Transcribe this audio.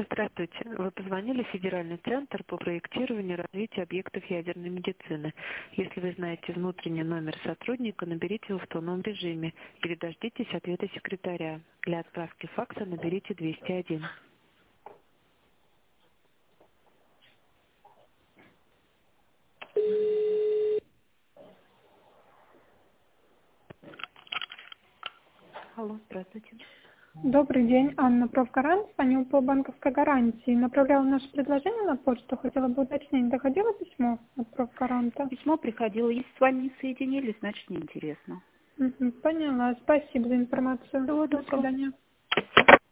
Здравствуйте. Вы позвонили в Федеральный центр по проектированию и развитию объектов ядерной медицины. Если вы знаете внутренний номер сотрудника, наберите его в тоновом режиме или дождитесь ответа секретаря. Для отправки факса наберите 201. Алло, здравствуйте. Добрый день, Анна, профгарант. Звонил по банковской гарантии. Направляла наше предложение на почту. Хотела бы уточнить, доходило письмо от профгаранта? Письмо приходило. Если с вами не соединились, значит неинтересно. Поняла. Спасибо за информацию. Всего До доброго. свидания.